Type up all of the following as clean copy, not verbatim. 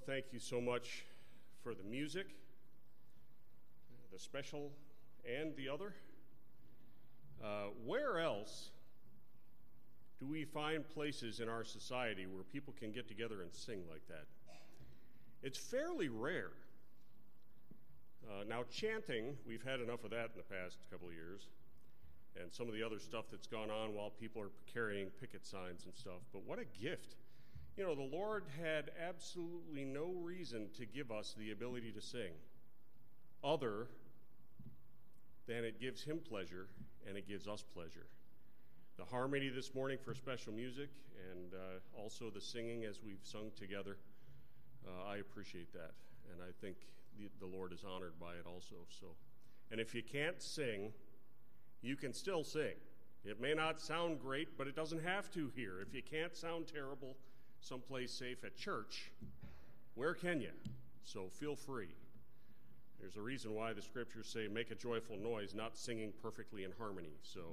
thank you so much for the music, the special and the other. Where else do we find places in our society where people can get together and sing like that? It's fairly rare. Now, chanting, we've had enough of that in the past couple of years, and some of the other stuff that's gone on while people are carrying picket signs and stuff, but what a gift. You know, the Lord had absolutely no reason to give us the ability to sing other than it gives him pleasure and it gives us pleasure. The harmony this morning for special music and also the singing as we've sung together, I appreciate that, and I think the Lord is honored by it also. And if you can't sing, you can still sing. It may not sound great, but it doesn't have to here. If you can't sound terrible someplace safe at church, where can you? So feel free. There's a reason why the scriptures say make a joyful noise, not singing perfectly in harmony. So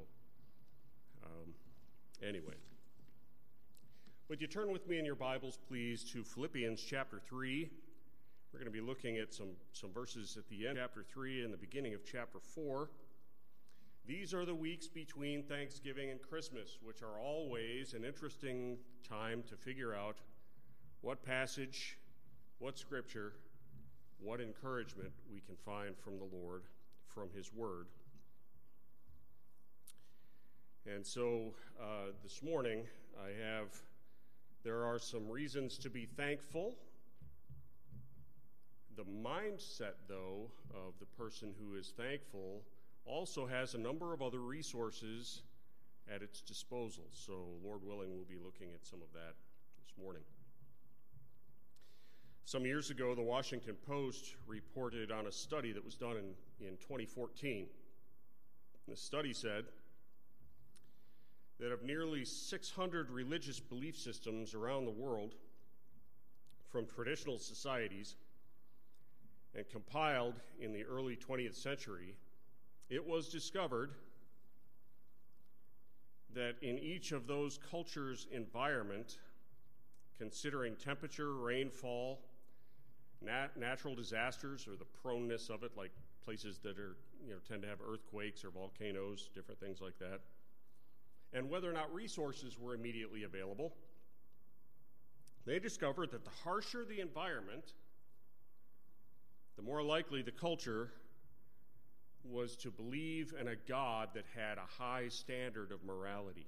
anyway, would you turn with me in your Bibles, please, to Philippians chapter 3. We're going to be looking at some verses at the end of chapter 3 and the beginning of chapter 4. These are the weeks between Thanksgiving and Christmas, which are always an interesting time to figure out what passage, what scripture, what encouragement we can find from the Lord, from his word. And so this morning there are some reasons to be thankful. The mindset, though, of the person who is thankful also has a number of other resources at its disposal. So, Lord willing, we'll be looking at some of that this morning. Some years ago, the Washington Post reported on a study that was done in 2014. The study said that of nearly 600 religious belief systems around the world, from traditional societies, and compiled in the early 20th century, it was discovered that in each of those cultures' environment, considering temperature, rainfall, natural disasters, or the proneness of it, like places that are, tend to have earthquakes or volcanoes, different things like that, and whether or not resources were immediately available, they discovered that the harsher the environment, the more likely the culture was to believe in a God that had a high standard of morality.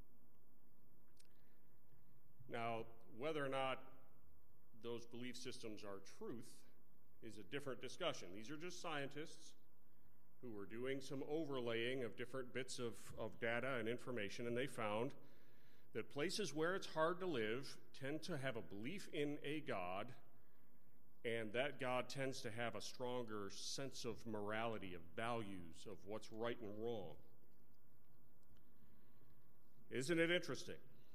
Now, whether or not those belief systems are truth is a different discussion. These are just scientists who were doing some overlaying of different bits of data and information, and they found that places where it's hard to live tend to have a belief in a God, and that God tends to have a stronger sense of morality, of values, of what's right and wrong. Isn't it interesting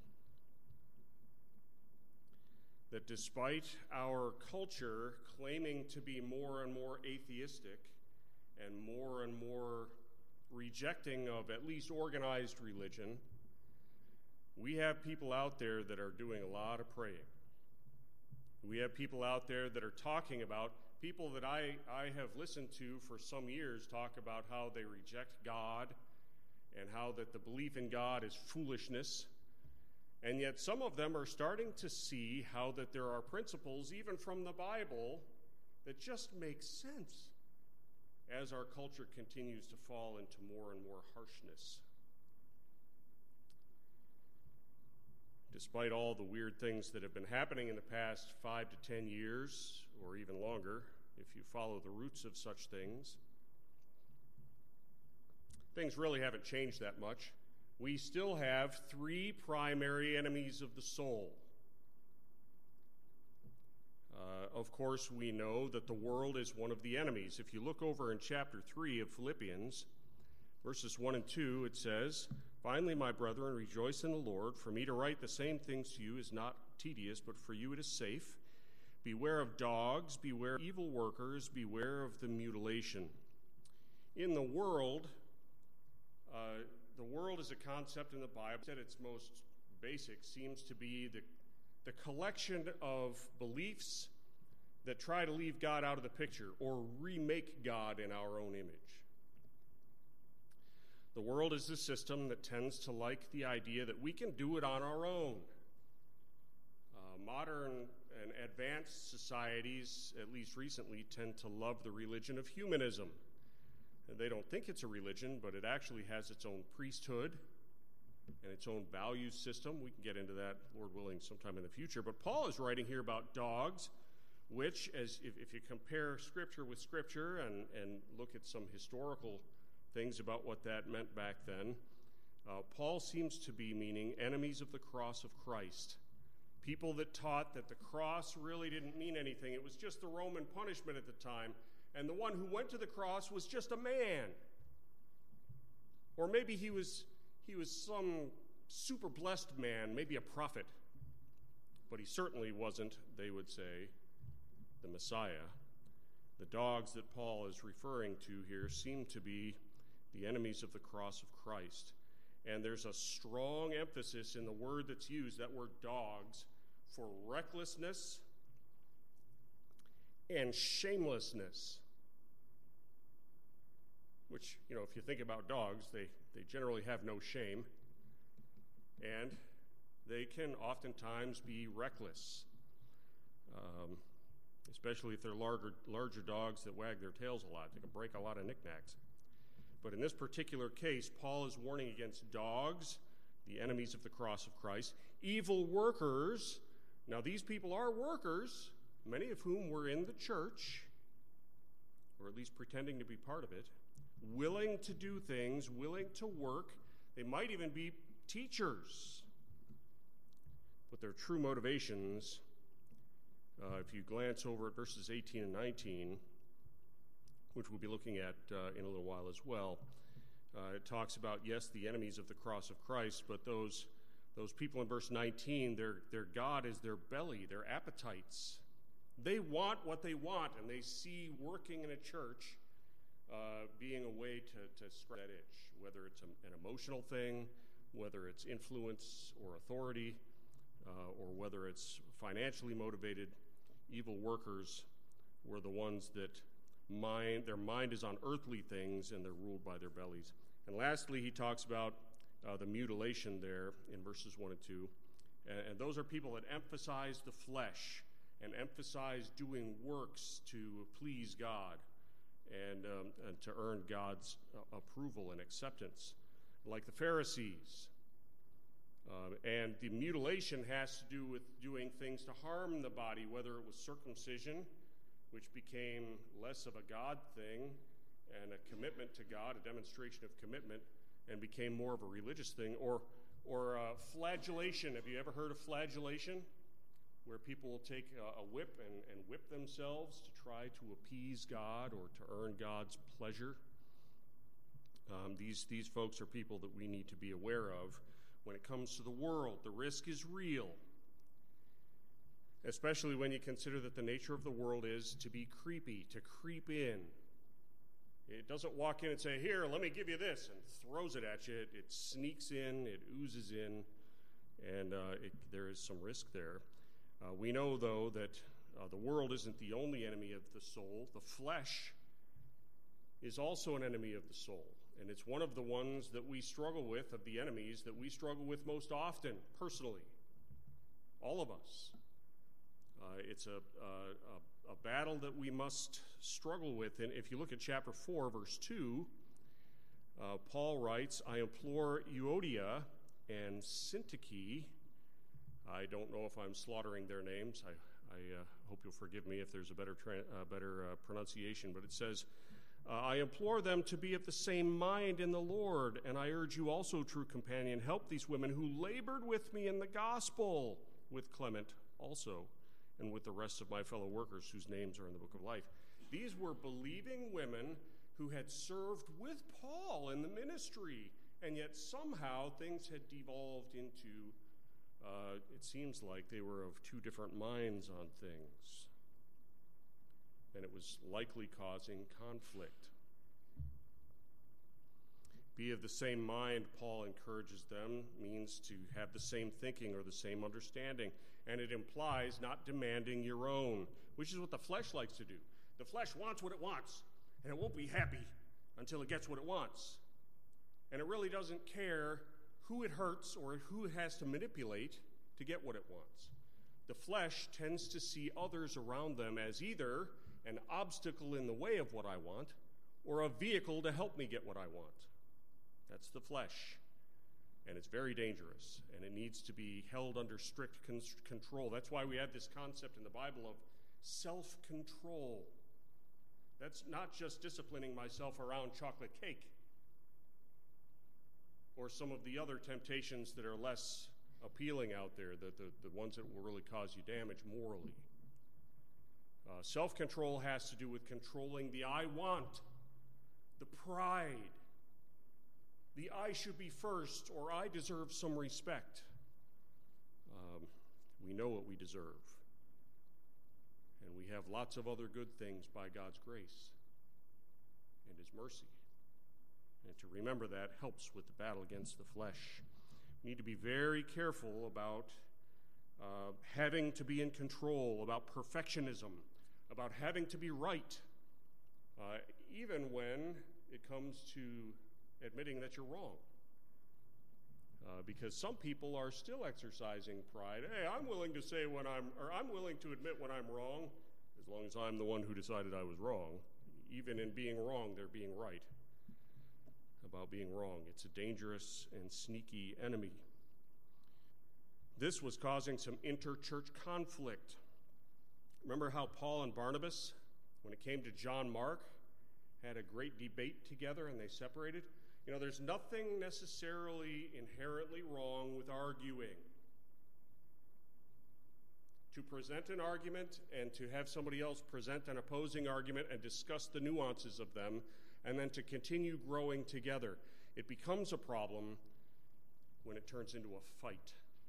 that despite our culture claiming to be more and more atheistic and more rejecting of at least organized religion, we have people out there that are doing a lot of praying. We have people out there that are talking about, people that I have listened to for some years talk about how they reject God and how that the belief in God is foolishness. And yet some of them are starting to see how that there are principles, even from the Bible, that just make sense as our culture continues to fall into more and more harshness. Despite all the weird things that have been happening in the past 5 to 10 years, or even longer, if you follow the roots of such things, things really haven't changed that much. We still have 3 primary enemies of the soul. Of course, we know that the world is one of the enemies. If you look over in chapter 3 of Philippians, verses 1 and 2, it says, "Finally, my brethren, rejoice in the Lord. For me to write the same things to you is not tedious, but for you it is safe. Beware of dogs, beware of evil workers, beware of the mutilation." In the world is a concept in the Bible that at its most basic seems to be the collection of beliefs that try to leave God out of the picture or remake God in our own image. The world is a system that tends to like the idea that we can do it on our own. Modern and advanced societies, at least recently, tend to love the religion of humanism. And they don't think it's a religion, but it actually has its own priesthood and its own value system. We can get into that, Lord willing, sometime in the future. But Paul is writing here about dogs, which, if you compare Scripture with Scripture and look at some historical things about what that meant back then, Paul seems to be meaning enemies of the cross of Christ. People that taught that the cross really didn't mean anything. It was just the Roman punishment at the time. And the one who went to the cross was just a man. Or maybe he was some super blessed man, maybe a prophet. But he certainly wasn't, they would say, the Messiah. The dogs that Paul is referring to here seem to be the enemies of the cross of Christ. And there's a strong emphasis in the word that's used, that word dogs, for recklessness and shamelessness. Which, if you think about dogs, they generally have no shame. And they can oftentimes be reckless. Especially if they're larger dogs that wag their tails a lot. They can break a lot of knickknacks. But in this particular case, Paul is warning against dogs, the enemies of the cross of Christ, evil workers. Now, these people are workers, many of whom were in the church, or at least pretending to be part of it, willing to do things, willing to work. They might even be teachers. But their true motivations, if you glance over at verses 18 and 19, which we'll be looking at in a little while as well, it talks about, yes, the enemies of the cross of Christ, but those people in verse 19, their God is their belly, their appetites. They want what they want, and they see working in a church being a way to scratch that itch, whether it's an emotional thing, whether it's influence or authority, or whether it's financially motivated. Evil workers were the ones that their mind is on earthly things, and they're ruled by their bellies. And lastly, he talks about the mutilation there in verses 1 and 2. And those are people that emphasize the flesh and emphasize doing works to please God and to earn God's approval and acceptance, like the Pharisees. And the mutilation has to do with doing things to harm the body, whether it was circumcision, which became less of a God thing and a commitment to God, a demonstration of commitment, and became more of a religious thing, or flagellation. Have you ever heard of flagellation? Where people will take a whip and whip themselves to try to appease God or to earn God's pleasure. These folks are people that we need to be aware of. When it comes to the world, the risk is real, especially when you consider that the nature of the world is to be creepy, to creep in. It doesn't walk in and say, here, let me give you this, and throws it at you. It sneaks in, it oozes in, and there is some risk there. We know, though, that the world isn't the only enemy of the soul. The flesh is also an enemy of the soul, and it's one of the ones that we struggle with, of the enemies that we struggle with most often, personally. All of us. It's a battle that we must struggle with. And if you look at chapter 4, verse 2, Paul writes, I implore Euodia and Syntyche. I don't know if I'm slaughtering their names. I hope you'll forgive me if there's a better pronunciation. But it says, I implore them to be of the same mind in the Lord, and I urge you also, true companion, help these women who labored with me in the gospel, with Clement also, and with the rest of my fellow workers whose names are in the book of life. These were believing women who had served with Paul in the ministry, and yet somehow things had devolved into, it seems like they were of two different minds on things. And it was likely causing conflict. Be of the same mind, Paul encourages them, means to have the same thinking or the same understanding. And it implies not demanding your own, which is what the flesh likes to do. The flesh wants what it wants, and it won't be happy until it gets what it wants. And it really doesn't care who it hurts or who it has to manipulate to get what it wants. The flesh tends to see others around them as either an obstacle in the way of what I want or a vehicle to help me get what I want. That's the flesh. And it's very dangerous, and it needs to be held under strict control. That's why we have this concept in the Bible of self-control. That's not just disciplining myself around chocolate cake or some of the other temptations that are less appealing out there, the ones that will really cause you damage morally. Self-control has to do with controlling the I want, the pride, the I should be first, or I deserve some respect. We know what we deserve. And we have lots of other good things by God's grace and His mercy. And to remember that helps with the battle against the flesh. We need to be very careful about having to be in control, about perfectionism, about having to be right, even when it comes to admitting that you're wrong. Because some people are still exercising pride. Hey, I'm willing to admit when I'm wrong, as long as I'm the one who decided I was wrong. Even in being wrong, they're being right about being wrong. It's a dangerous and sneaky enemy. This was causing some inter-church conflict. Remember how Paul and Barnabas, when it came to John Mark, had a great debate together and they separated? You know, there's nothing necessarily inherently wrong with arguing. To present an argument and to have somebody else present an opposing argument and discuss the nuances of them, and then to continue growing together. It becomes a problem when it turns into a fight.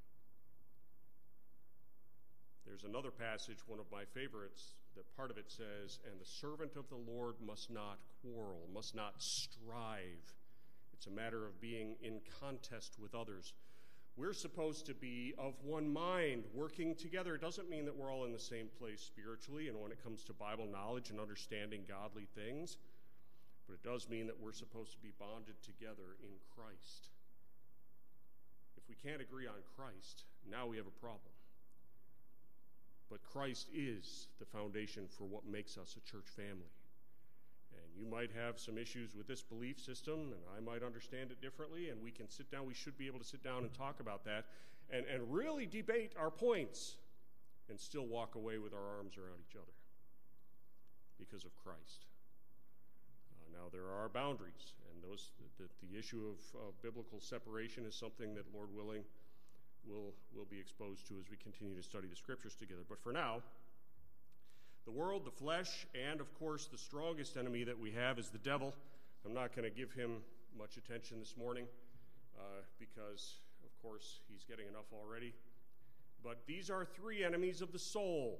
There's another passage, one of my favorites, that part of it says, and the servant of the Lord must not quarrel, must not strive. It's a matter of being in contest with others. We're supposed to be of one mind, working together. It doesn't mean that we're all in the same place spiritually and when it comes to Bible knowledge and understanding godly things, but it does mean that we're supposed to be bonded together in Christ. If we can't agree on Christ, now we have a problem. But Christ is the foundation for what makes us a church family. And you might have some issues with this belief system, and I might understand it differently, and we can sit down, we should be able to sit down and talk about that, and really debate our points, and still walk away with our arms around each other because of Christ. Now, there are boundaries, and the issue of biblical separation is something that, Lord willing, we'll be exposed to as we continue to study the Scriptures together. But for now, the world, the flesh, and, of course, the strongest enemy that we have is the devil. I'm not going to give him much attention this morning because, of course, he's getting enough already. But these are three enemies of the soul.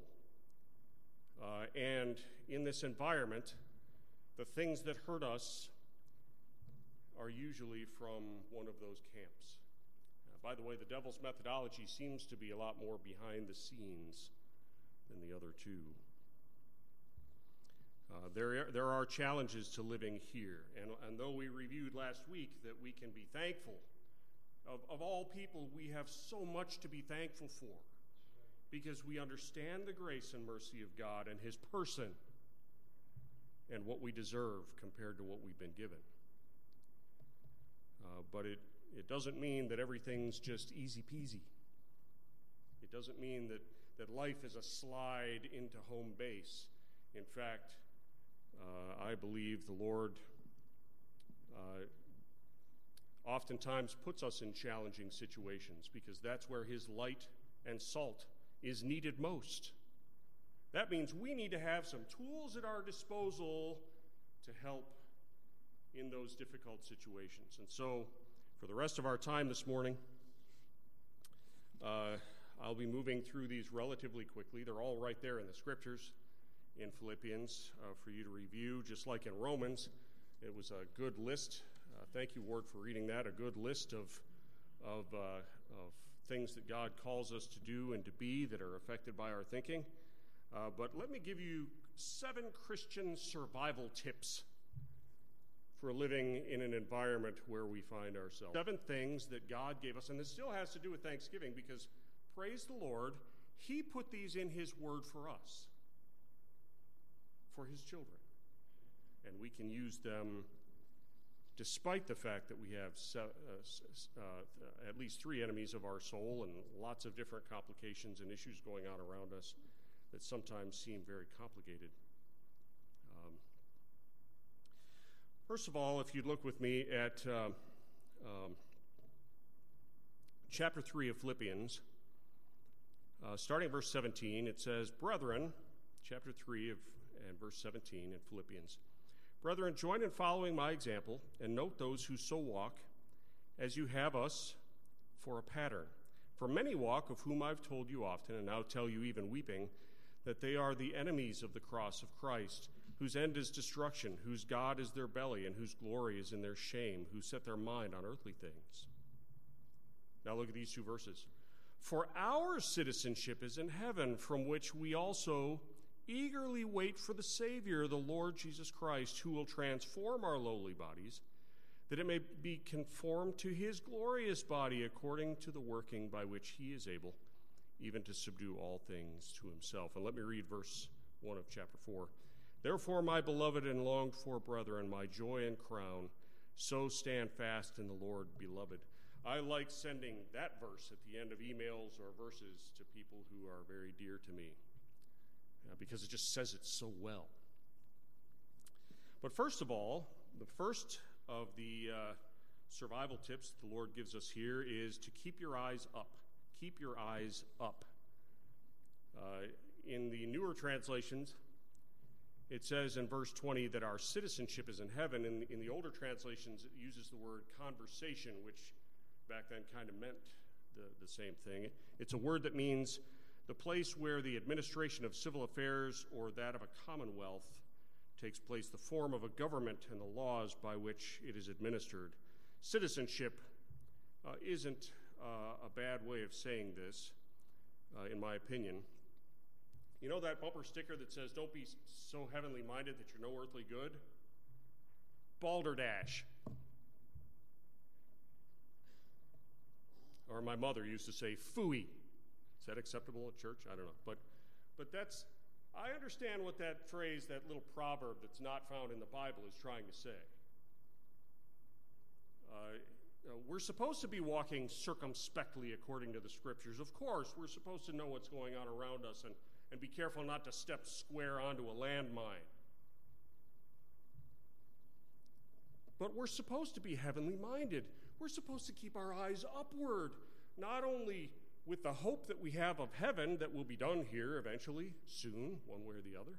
And in this environment, the things that hurt us are usually from one of those camps. By the way, the devil's methodology seems to be a lot more behind the scenes than the other two. There are challenges to living here, and though we reviewed last week that we can be thankful, of all people, we have so much to be thankful for because we understand the grace and mercy of God and His person and what we deserve compared to what we've been given. But it doesn't mean that everything's just easy peasy. It doesn't mean that life is a slide into home base. In fact, I believe the Lord oftentimes puts us in challenging situations because that's where His light and salt is needed most. That means we need to have some tools at our disposal to help in those difficult situations. And so, for the rest of our time this morning, I'll be moving through these relatively quickly. They're all right there in the Scriptures in Philippians for you to review. Just like in Romans, it was a good list. Thank you, Ward, for reading that. A good list of things that God calls us to do and to be that are affected by our thinking. But let me give you 7 Christian survival tips for living in an environment where we find ourselves. 7 things that God gave us, and this still has to do with Thanksgiving because, praise the Lord, He put these in His Word for us, for His children. And we can use them despite the fact that we have at least 3 enemies of our soul and lots of different complications and issues going on around us that sometimes seem very complicated. First of all, if you'd look with me at chapter 3 of Philippians, starting verse 17, it says, Brethren, chapter 3 and verse 17 in Philippians, Brethren, join in following my example, and note those who so walk, as you have us for a pattern. For many walk, of whom I've told you often, and now tell you even weeping, that they are the enemies of the cross of Christ, whose end is destruction, whose God is their belly, and whose glory is in their shame, who set their mind on earthly things. Now look at these 2 verses. For our citizenship is in heaven, from which we also eagerly wait for the Savior, the Lord Jesus Christ, who will transform our lowly bodies, that it may be conformed to His glorious body, according to the working by which He is able even to subdue all things to Himself. And let me read verse 1 of chapter 4. Therefore, my beloved and longed for brethren, my joy and crown, so stand fast in the Lord, beloved. I like sending that verse at the end of emails or verses to people who are very dear to me because it just says it so well. But first of all, the first of the survival tips the Lord gives us here is to keep your eyes up. Keep your eyes up. In the newer translations, it says in verse 20 that our citizenship is in heaven. In the older translations, it uses the word conversation, which back then kind of meant the same thing. It's a word that means the place where the administration of civil affairs or that of a commonwealth takes place, the form of a government and the laws by which it is administered. Citizenship isn't a bad way of saying this, in my opinion. You know that bumper sticker that says, don't be so heavenly minded that you're no earthly good? Balderdash. Or my mother used to say, phooey. Is that acceptable at church? I don't know. But that's, I understand what that phrase, that little proverb that's not found in the Bible is trying to say. We're supposed to be walking circumspectly according to the Scriptures. Of course, we're supposed to know what's going on around us and be careful not to step square onto a landmine. But we're supposed to be heavenly minded. We're supposed to keep our eyes upward, not only with the hope that we have of heaven that will be done here eventually, soon, one way or the other.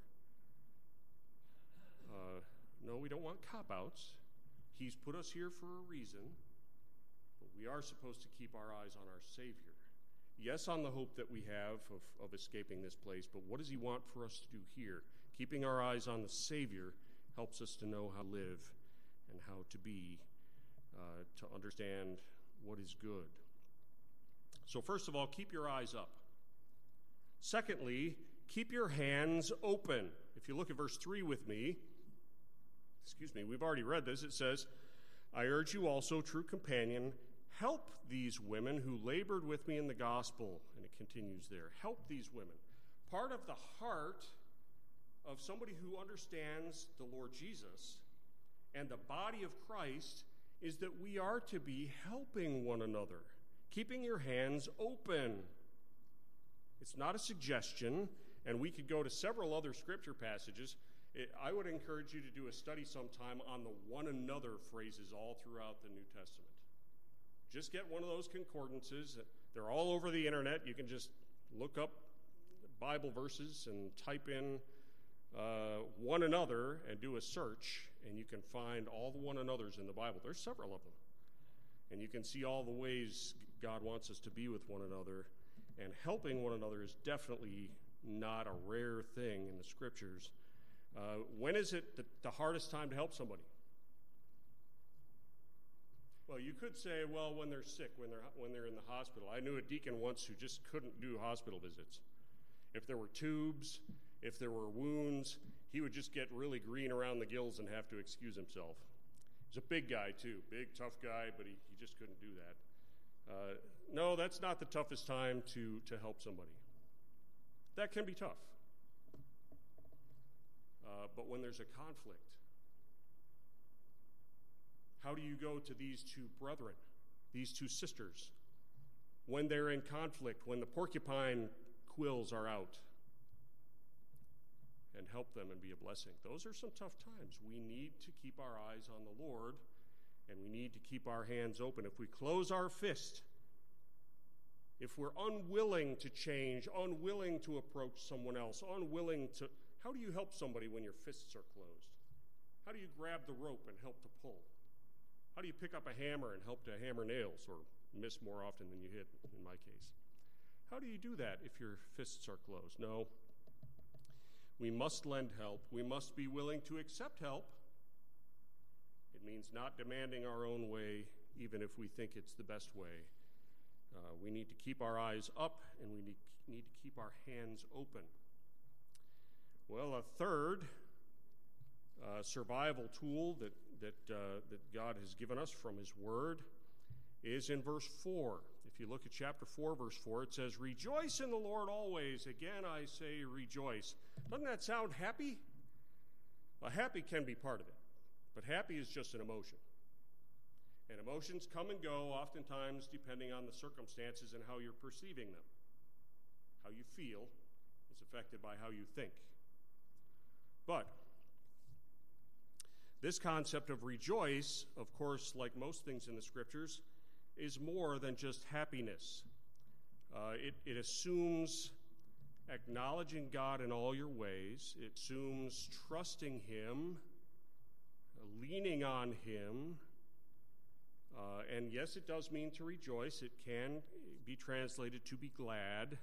No, we don't want cop-outs. He's put us here for a reason, but we are supposed to keep our eyes on our Savior. Yes, on the hope that we have of escaping this place, but what does He want for us to do here? Keeping our eyes on the Savior helps us to know how to live and how to be, to understand what is good. So first of all, keep your eyes up. Secondly, keep your hands open. If you look at verse 3 with me, we've already read this. It says, I urge you also, true companion, help these women who labored with me in the gospel. And it continues there. Help these women. Part of the heart of somebody who understands the Lord Jesus and the body of Christ is that we are to be helping one another, keeping your hands open. It's not a suggestion, and we could go to several other scripture passages. I would encourage you to do a study sometime on the one another phrases all throughout the New Testament. Just get one of those concordances. They're all over the internet. You can just look up Bible verses and type in one another and do a search, and you can find all the one another's in the Bible. There's several of them. And you can see all the ways God wants us to be with one another. And helping one another is definitely not a rare thing in the Scriptures. When is it the hardest time to help somebody? Well, you could say, well, when they're sick, when they're in the hospital. I knew a deacon once who just couldn't do hospital visits. If there were tubes, if there were wounds, he would just get really green around the gills and have to excuse himself. He's a big guy, too. Big, tough guy, but he just couldn't do that. No, that's not the toughest time to help somebody. That can be tough. But when there's a conflict, how do you go to these two brethren, these two sisters, when they're in conflict, when the porcupine quills are out, and help them and be a blessing? Those are some tough times. We need to keep our eyes on the Lord, and we need to keep our hands open. If we close our fist, if we're unwilling to change, unwilling to approach someone else, unwilling to... How do you help somebody when your fists are closed? How do you grab the rope and help to pull? How do you pick up a hammer and help to hammer nails, or miss more often than you hit, in my case? How do you do that if your fists are closed? No. We must lend help. We must be willing to accept help. It means not demanding our own way, even if we think it's the best way. We need to keep our eyes up, and we need to keep our hands open. Well, a third survival tool that God has given us from his word is in verse 4. If you look at chapter 4, verse 4, it says, "Rejoice in the Lord always. Again, I say rejoice." Doesn't that sound happy? Well, happy can be part of it, but happy is just an emotion. And emotions come and go, oftentimes depending on the circumstances and how you're perceiving them. How you feel is affected by how you think. But this concept of rejoice, of course, like most things in the Scriptures, is more than just happiness. It assumes acknowledging God in all your ways. It assumes trusting him, leaning on him. And yes, it does mean to rejoice. It can be translated to be glad.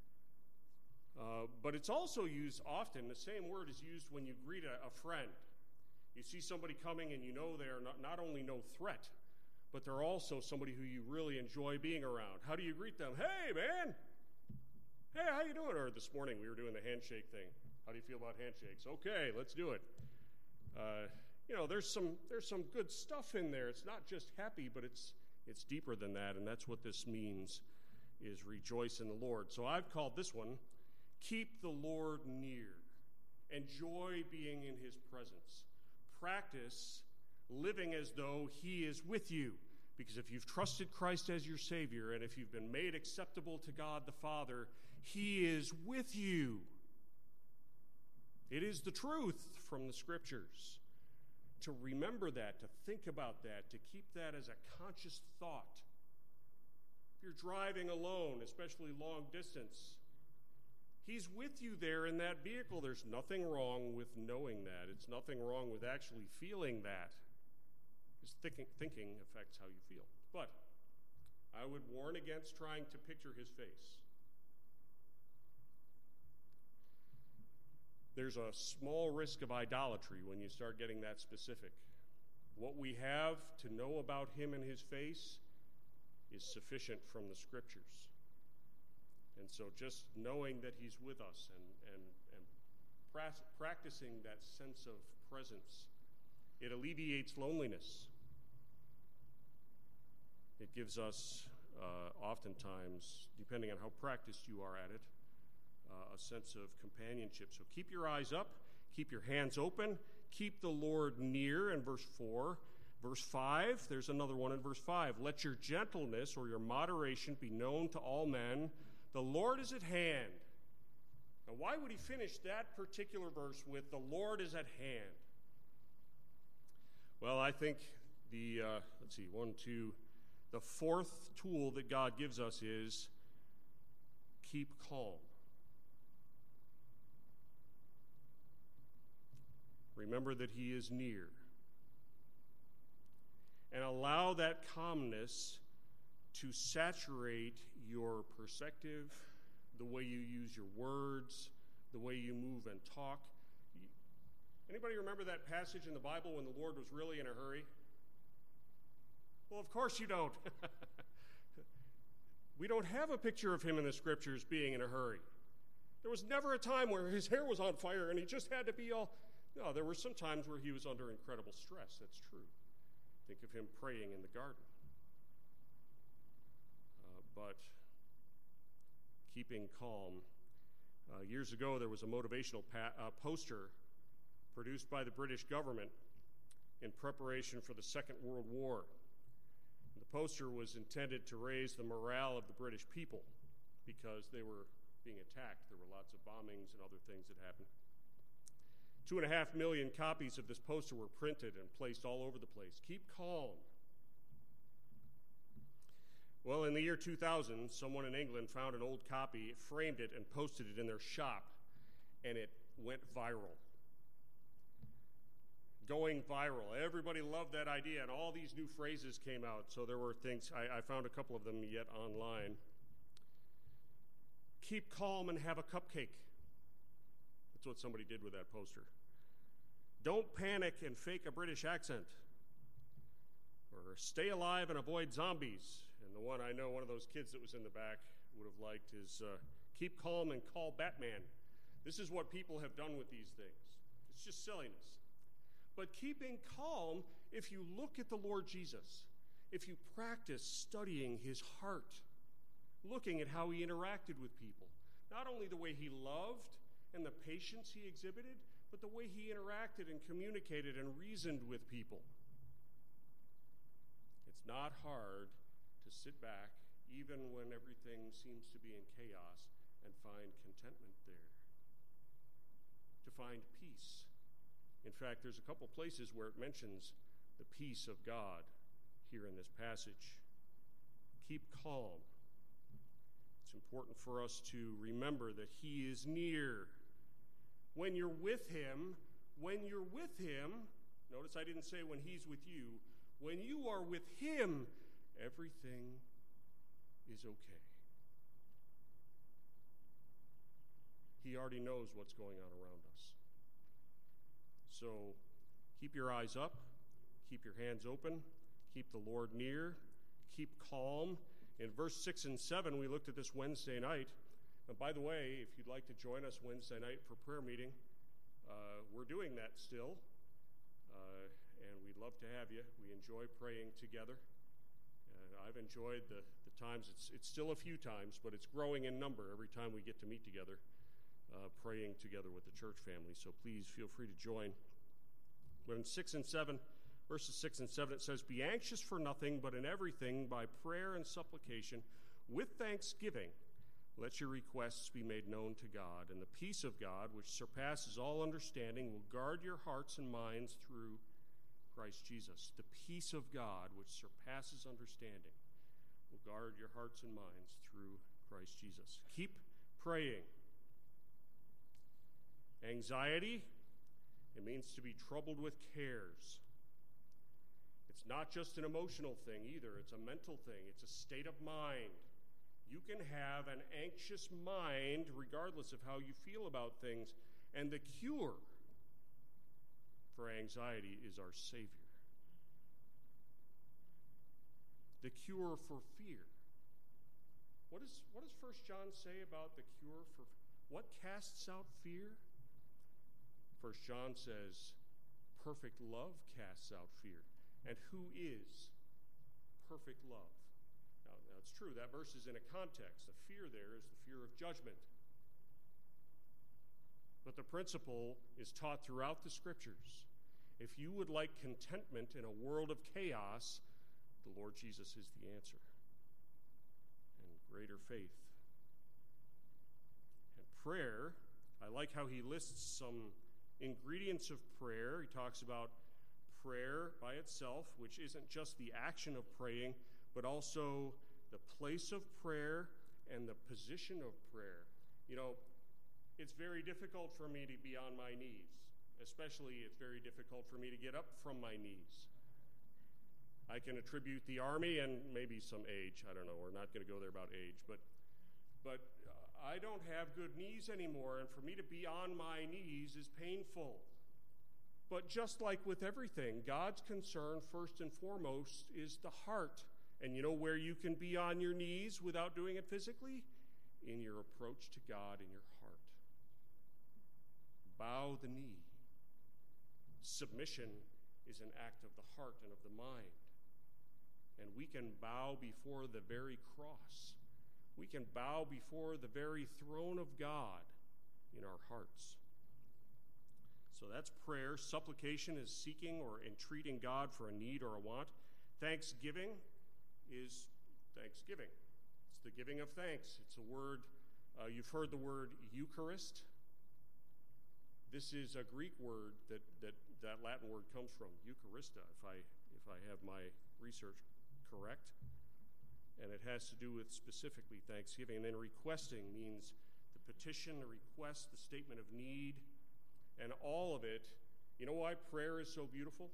But it's also used often, the same word is used when you greet a friend. You see somebody coming and you know they're not only no threat, but they're also somebody who you really enjoy being around. How do you greet them? "Hey, man! Hey, how you doing?" Or this morning we were doing the handshake thing. "How do you feel about handshakes?" "Okay, let's do it." There's some good stuff in there. It's not just happy, but it's deeper than that, and that's what this means, is rejoice in the Lord. So I've called this one, "Keep the Lord near." Enjoy being in his presence. Practice living as though he is with you. Because if you've trusted Christ as your Savior, and if you've been made acceptable to God the Father, he is with you. It is the truth from the Scriptures. To remember that, to think about that, to keep that as a conscious thought. If you're driving alone, especially long distance, he's with you there in that vehicle. There's nothing wrong with knowing that. It's nothing wrong with actually feeling that. Just thinking affects how you feel. But I would warn against trying to picture his face. There's a small risk of idolatry when you start getting that specific. What we have to know about him and his face is sufficient from the Scriptures. And so just knowing that he's with us and practicing that sense of presence, it alleviates loneliness. It gives us, oftentimes, depending on how practiced you are at it, a sense of companionship. So keep your eyes up, keep your hands open, keep the Lord near in verse 4. Verse 5, there's another one in verse 5. "Let your gentleness or your moderation be known to all men. The Lord is at hand." Now, why would he finish that particular verse with "the Lord is at hand"? Well, I think the fourth tool that God gives us is keep calm. Remember that he is near. And allow that calmness to saturate your perspective, the way you use your words, the way you move and talk. Anybody remember that passage in the Bible when the Lord was really in a hurry? Well, of course you don't. We don't have a picture of him in the Scriptures being in a hurry. There was never a time where his hair was on fire and he just had to be all... No, there were some times where he was under incredible stress. That's true. Think of him praying in the garden. But keeping calm. Years ago, there was a motivational poster produced by the British government in preparation for the Second World War. The poster was intended to raise the morale of the British people because they were being attacked. There were lots of bombings and other things that happened. 2.5 million copies of this poster were printed and placed all over the place. Keep calm. Well, in the year 2000, someone in England found an old copy, framed it, and posted it in their shop, and it went viral. Going viral. Everybody loved that idea, and all these new phrases came out. So there were things, I found a couple of them yet online. Keep calm and have a cupcake. That's what somebody did with that poster. Don't panic and fake a British accent. Or stay alive and avoid zombies. And the one I know, one of those kids that was in the back would have liked is keep calm and call Batman. This is what people have done with these things. It's just silliness. But keeping calm, if you look at the Lord Jesus, if you practice studying his heart, looking at how he interacted with people, not only the way he loved and the patience he exhibited, but the way he interacted and communicated and reasoned with people. It's not hard to sit back, even when everything seems to be in chaos, and find contentment there, to find peace. In fact, there's a couple places where it mentions the peace of God here in this passage. Keep calm. It's important for us to remember that he is near. When you're with him, notice I didn't say when he's with you, when you are with him, everything is okay. He already knows what's going on around us. So keep your eyes up, keep your hands open, keep the Lord near, keep calm. In verse 6 and 7, we looked at this Wednesday night. And by the way, if you'd like to join us Wednesday night for prayer meeting, we're doing that still, and we'd love to have you. We enjoy praying together. I've enjoyed the times. It's still a few times, but it's growing in number every time we get to meet together, praying together with the church family. So please feel free to join. But in 6 and 7, verses 6 and 7, it says, "Be anxious for nothing, but in everything, by prayer and supplication, with thanksgiving, let your requests be made known to God, and the peace of God, which surpasses all understanding, will guard your hearts and minds through Christ Jesus." The peace of God, which surpasses understanding, will guard your hearts and minds through Christ Jesus. Keep praying. Anxiety, it means to be troubled with cares. It's not just an emotional thing either. It's a mental thing. It's a state of mind. You can have an anxious mind regardless of how you feel about things. And the cure for anxiety is our Savior. The cure for fear. What does 1 John say about the cure for what casts out fear? 1 John says, perfect love casts out fear. And who is perfect love? Now, it's true, that verse is in a context. The fear there is the fear of judgment. But the principle is taught throughout the Scriptures. If you would like contentment in a world of chaos, the Lord Jesus is the answer. And greater faith. And prayer, I like how he lists some ingredients of prayer. He talks about prayer by itself, which isn't just the action of praying, but also the place of prayer and the position of prayer. You know, it's very difficult for me to be on my knees. Especially, it's very difficult for me to get up from my knees. I can attribute the army and maybe some age. I don't know. We're not going to go there about age. But I don't have good knees anymore, and for me to be on my knees is painful. But just like with everything, God's concern first and foremost is the heart. And you know where you can be on your knees without doing it physically? In your approach to God in your heart. bow the knee. Submission is an act of the heart and of the mind. And we can bow before the very cross. We can bow before the very throne of God in our hearts. So that's prayer. Supplication is seeking or entreating God for a need or a want. Thanksgiving is thanksgiving. It's the giving of thanks. It's a word, you've heard the word Eucharist. This is a Greek word that Latin word comes from, Eucharista, if I have my research correct. And it has to do with specifically thanksgiving. And then requesting means the petition, the request, the statement of need, and all of it. You know why prayer is so beautiful?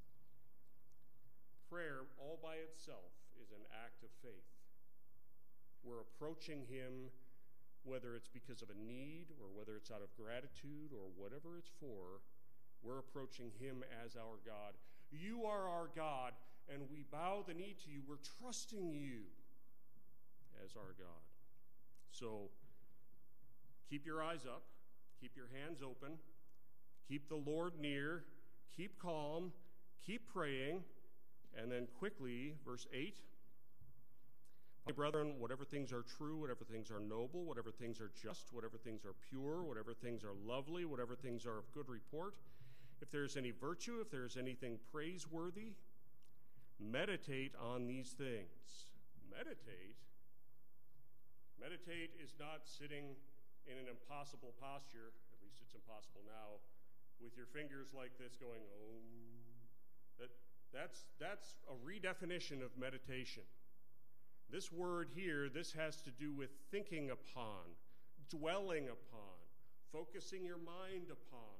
Prayer, all by itself, is an act of faith. We're approaching him, whether it's because of a need or whether it's out of gratitude or whatever it's for, we're approaching him as our God. You are our God, and we bow the knee to you. We're trusting you as our God. So keep your eyes up, keep your hands open, keep the Lord near, keep calm, keep praying, and then quickly, verse 8, my brethren, whatever things are true, whatever things are noble, whatever things are just, whatever things are pure, whatever things are lovely, whatever things are of good report, if there is any virtue, if there is anything praiseworthy, meditate on these things. Meditate? Meditate is not sitting in an impossible posture, at least it's impossible now, with your fingers like this going, oh. That's a redefinition of meditation. This word here, this has to do with thinking upon, dwelling upon, focusing your mind upon.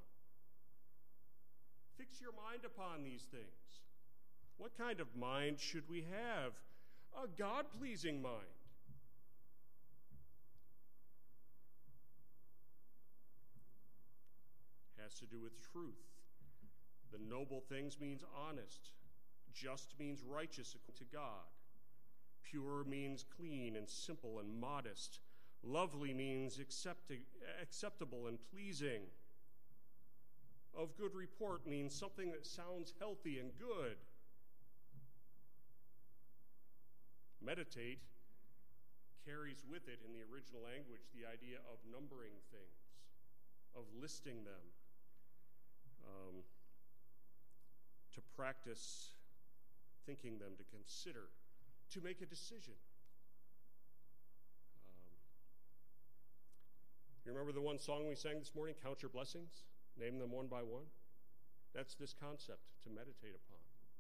Fix your mind upon these things. What kind of mind should we have? A God-pleasing mind. Has to do with truth. The noble things means honest. Just means righteous to God. Pure means clean and simple and modest. Lovely means acceptable and pleasing. Of good report means something that sounds healthy and good. Meditate carries with it in the original language the idea of numbering things, of listing them, to practice thinking them, to consider, to make a decision. You remember the one song we sang this morning, Count Your Blessings? Name them one by one? That's this concept, to meditate upon.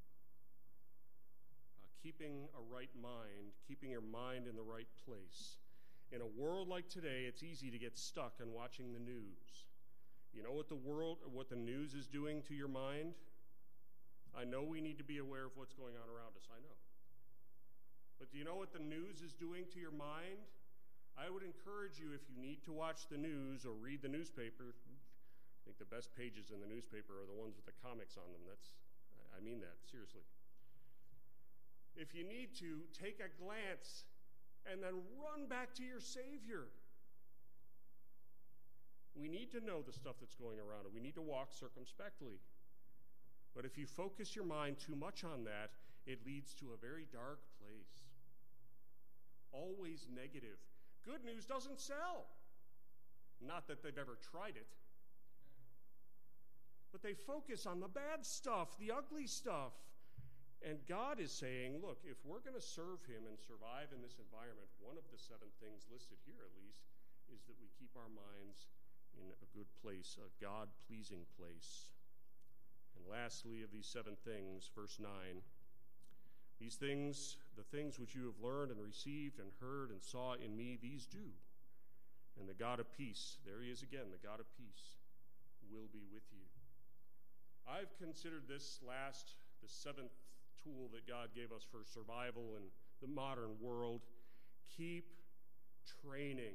Keeping a right mind, keeping your mind in the right place. In a world like today, it's easy to get stuck on watching the news. You know what the news is doing to your mind? I know we need to be aware of what's going on around us, I know. But do you know what the news is doing to your mind? I would encourage you, if you need to watch the news or read the newspaper, I think the best pages in the newspaper are the ones with the comics on them. I mean that, seriously. If you need to, take a glance and then run back to your Savior. We need to know the stuff that's going around, and we need to walk circumspectly. But if you focus your mind too much on that, it leads to a very dark place. Always negative. Good news doesn't sell. Not that they've ever tried it. But they focus on the bad stuff, the ugly stuff. And God is saying, look, if we're going to serve him and survive in this environment, one of the 7 things listed here at least is that we keep our minds in a good place, a God-pleasing place. And lastly of these 7 things, verse 9, these things, the things which you have learned and received and heard and saw in me, these do. And the God of peace, there he is again, the God of peace, will be with you. I've considered this the 7th tool that God gave us for survival in the modern world. Keep training.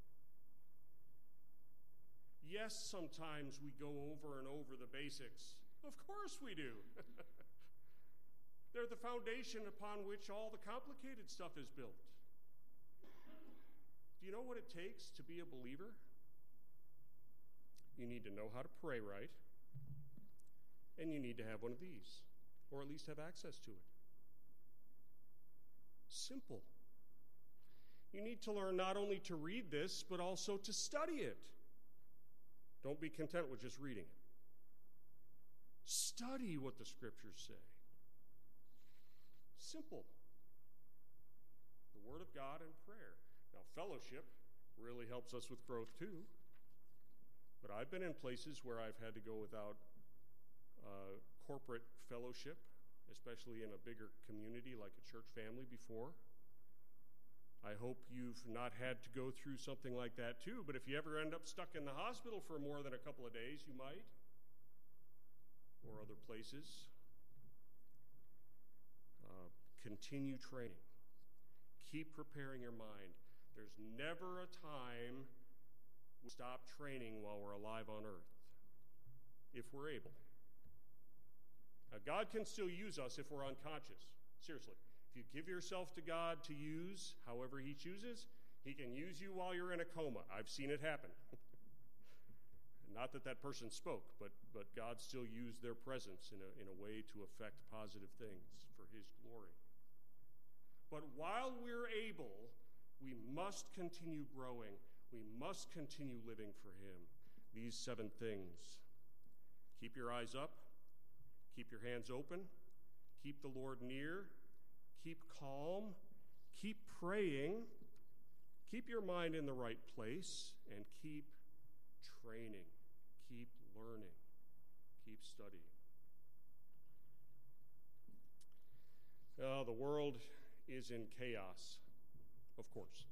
Yes, sometimes we go over and over the basics. Of course we do. They're the foundation upon which all the complicated stuff is built. Do you know what it takes to be a believer? you need to know how to pray right, and you need to have one of these, or at least have access to it. Simple. You need to learn not only to read this, but also to study it. Don't be content with just reading it. Study what the Scriptures say. Simple. The Word of God and prayer. Now, fellowship really helps us with growth too. But I've been in places where I've had to go without corporate fellowship, especially in a bigger community like a church family before. I hope you've not had to go through something like that too, but if you ever end up stuck in the hospital for more than a couple of days, you might, or other places. Continue training. Keep preparing your mind. There's never a time we stop training while we're alive on earth, if we're able. Now, God can still use us if we're unconscious. Seriously. If you give yourself to God to use however He chooses, He can use you while you're in a coma. I've seen it happen. Not that that person spoke, but God still used their presence in a way to affect positive things for His glory. But while we're able, we must continue growing. We must continue living for Him. These 7 things. Keep your eyes up. Keep your hands open. Keep the Lord near. Keep calm. Keep praying. Keep your mind in the right place. And keep training. Keep learning. Keep studying. The world is in chaos, of course.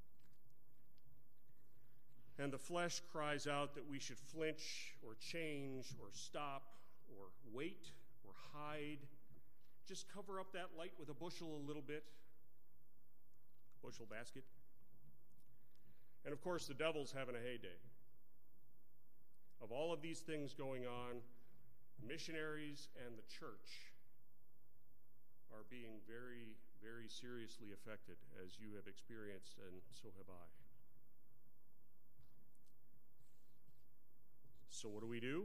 And the flesh cries out that we should flinch or change or stop or wait or hide. Just cover up that light with a bushel a little bit. Bushel basket. And of course, the devil's having a heyday. Of all of these things going on, missionaries and the church are being very, very seriously affected, as you have experienced, and so have I. So what do?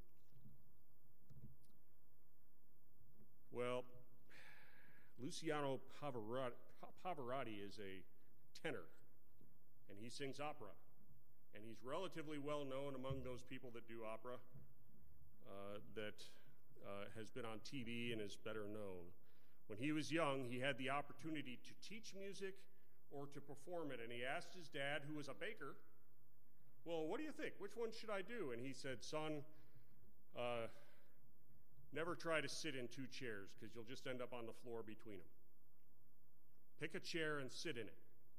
Well, Luciano Pavarotti is a tenor, and he sings opera. And he's relatively well known among those people that do opera, that has been on TV and is better known. When he was young, he had the opportunity to teach music or to perform it, and he asked his dad, who was a baker, well, what do you think? Which one should I do? And he said, son, never try to sit in 2 chairs because you'll just end up on the floor between them. Pick a chair and sit in it.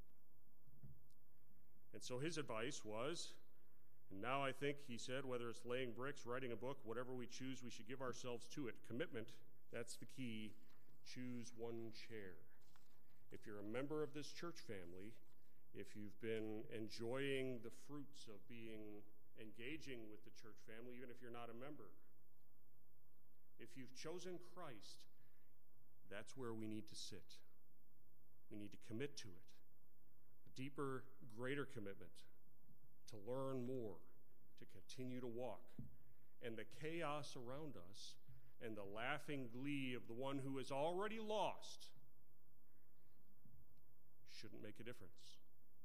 And so his advice was, and now I think, he said, whether it's laying bricks, writing a book, whatever we choose, we should give ourselves to it. Commitment, that's the key. Choose one chair. If you're a member of this church family, if you've been enjoying the fruits of engaging with the church family, even if you're not a member, if you've chosen Christ, that's where we need to sit. We need to commit to it. A deeper, greater commitment to learn more, to continue to walk. And the chaos around us and the laughing glee of the one who is already lost shouldn't make a difference.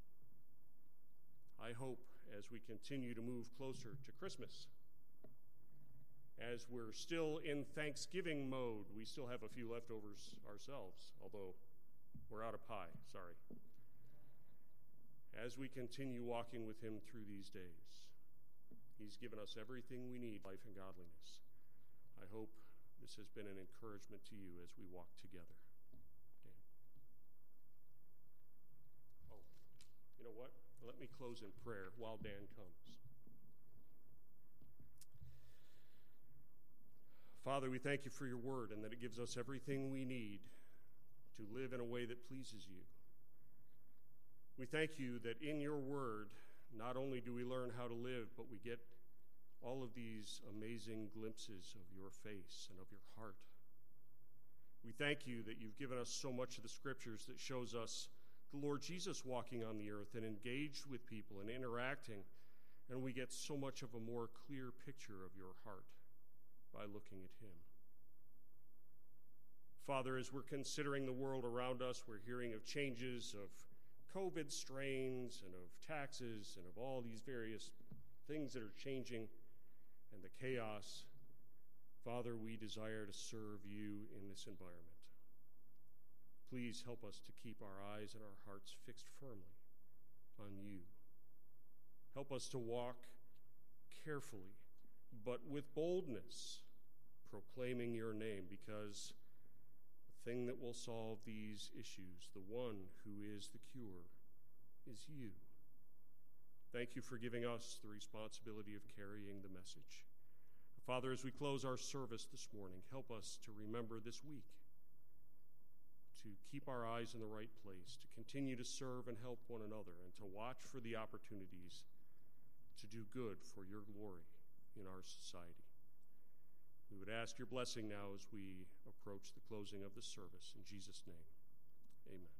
I hope as we continue to move closer to Christmas, as we're still in Thanksgiving mode, we still have a few leftovers ourselves, although we're out of pie, sorry. As we continue walking with Him through these days, He's given us everything we need, life and godliness. I hope this has been an encouragement to you as we walk together. Dan. Oh, you know what? Let me close in prayer while Dan comes. Father, we thank You for Your word and that it gives us everything we need to live in a way that pleases You. We thank You that in Your word, not only do we learn how to live, but we get all of these amazing glimpses of Your face and of Your heart. We thank You that You've given us so much of the Scriptures that shows us the Lord Jesus walking on the earth and engaged with people and interacting. And we get so much of a more clear picture of your heart by looking at him. Father, as we're considering the world around us, we're hearing of changes of COVID strains and of taxes and of all these various things that are changing and the chaos. Father, we desire to serve you in this environment. Please help us to keep our eyes and our hearts fixed firmly on you. Help us to walk carefully, but with boldness, proclaiming your name, because the thing that will solve these issues, the one who is the cure, is you. Thank you for giving us the responsibility of carrying the message. Father, as we close our service this morning, help us to remember this week to keep our eyes in the right place, to continue to serve and help one another, and to watch for the opportunities to do good for your glory in our society. We would ask your blessing now as we approach the closing of the service. In Jesus' name, amen.